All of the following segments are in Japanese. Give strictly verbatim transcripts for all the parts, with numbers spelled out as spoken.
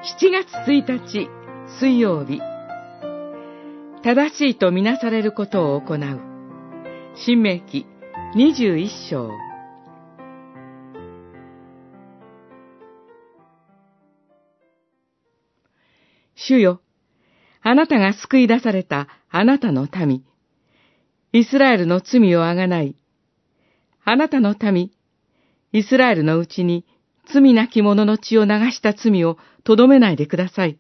しちがつついたち水曜日、正しいとみなされることを行う。申命記にじゅういっ章。主よ、あなたが救い出されたあなたの民、イスラエルの罪をあがない、あなたの民、イスラエルのうちに罪なき者の血を流した罪をとどめないでください。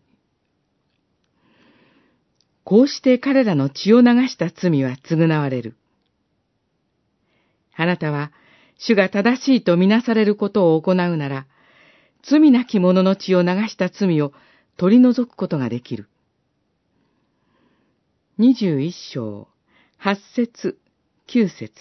こうして彼らの血を流した罪は償われる。あなたは主が正しいとみなされることを行うなら、罪なき者の血を流した罪を取り除くことができる。にじゅういっ章、はち節、きゅう節。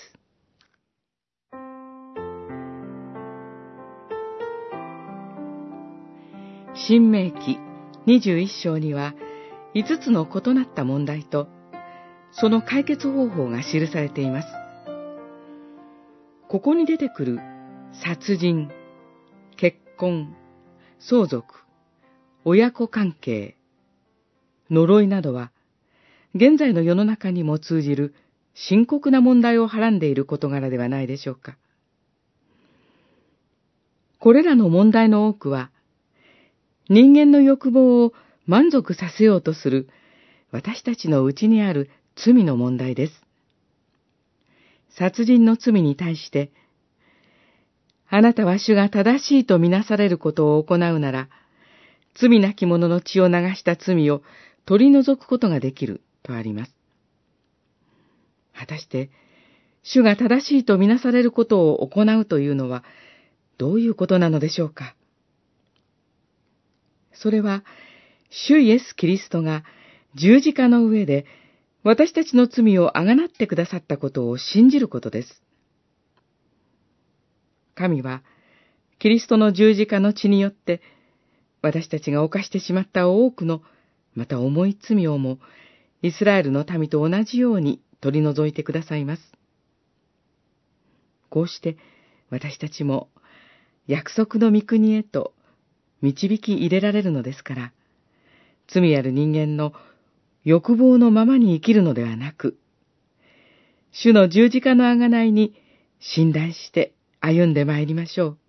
申命記にじゅういっ章には、いつつの異なった問題と、その解決方法が記されています。ここに出てくる殺人、結婚、相続、親子関係、呪いなどは、現在の世の中にも通じる深刻な問題をはらんでいる事柄ではないでしょうか。これらの問題の多くは、人間の欲望を満足させようとする私たちのうちにある罪の問題です。殺人の罪に対して、あなたは主が正しいとみなされることを行うなら、罪なき者の血を流した罪を取り除くことができるとあります。果たして、主が正しいとみなされることを行うというのは、どういうことなのでしょうか。それは、主イエス・キリストが十字架の上で私たちの罪をあがなってくださったことを信じることです。神は、キリストの十字架の血によって、私たちが犯してしまった多くの、また重い罪をも、イスラエルの民と同じように取り除いてくださいます。こうして、私たちも、約束の御国へと導き入れられるのですから、罪ある人間の欲望のままに生きるのではなく、主の十字架の贖いに信頼して歩んでまいりましょう。